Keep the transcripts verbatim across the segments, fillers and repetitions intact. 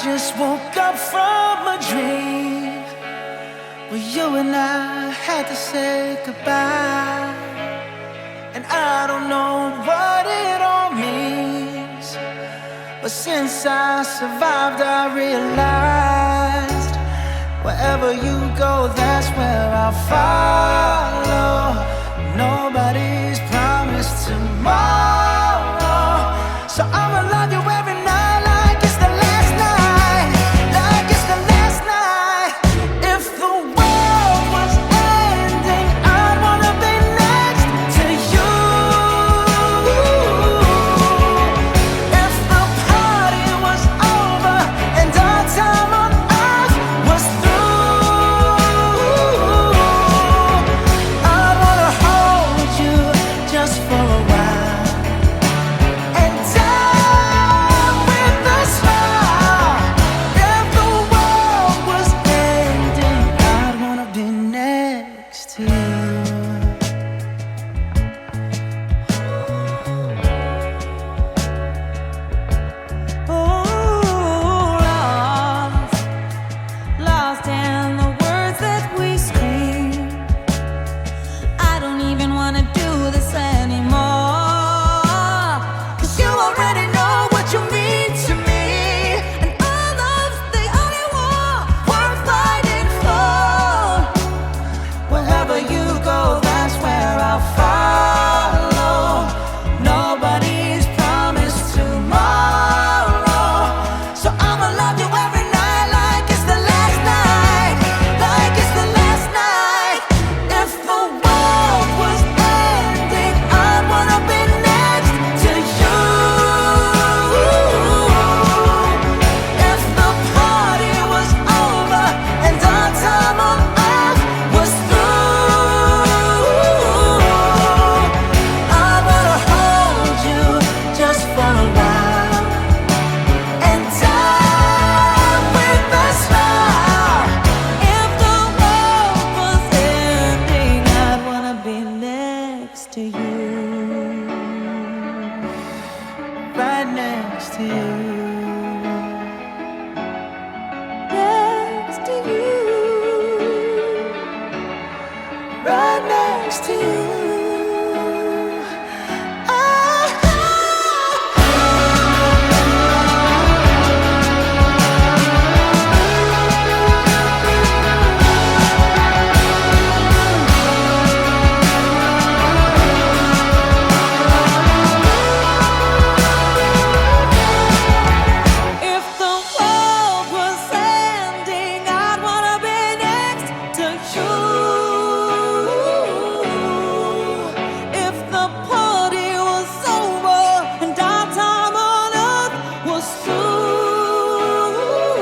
just woke up from a dream where you and I had to say goodbye. And I don't know what it all means, but since I survived I realized wherever you go, that's where I'll follow. Nobody's promised tomorrow, so I'ma love you every night like it's the last night, like it's the last night. If the world was ending, I'd wanna be next to you. If the party was over and our time on earth was through, I'd wanna hold you just for a while and die with a smile. If the world was ending, I'd wanna be next to you. Oh, lost, lost in the words that we scream. I don't even wanna do this anymore, 'cause you already know what you mean to me, and our love's the only war worth fighting for. Wherever you go, that's where I'll follow. Nobody's promised tomorrow, so I'ma love you every night like it's the last night, like it's the last night. If the world was ending, I'd wanna be next to you. If the party was over and our time on earth was through, I wanna hold you just for a while and die with a smile. If the world was ending, I'd wanna be next to you. Right next to you. Next to you. Right next to you. If the world was ending, I'd wanna be next to you. If the party was over and our time on earth was through,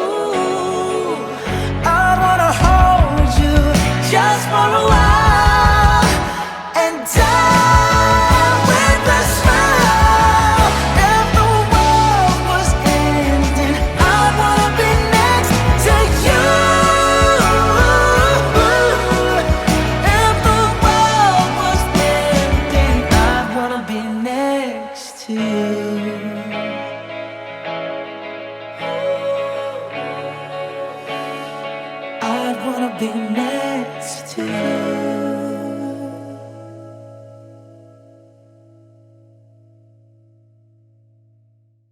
I wanna hold you just for a while and die with a smile. If the world was ending, I'd wanna be next to you. If the world was ending, I'd wanna be next to you. I'd wanna be next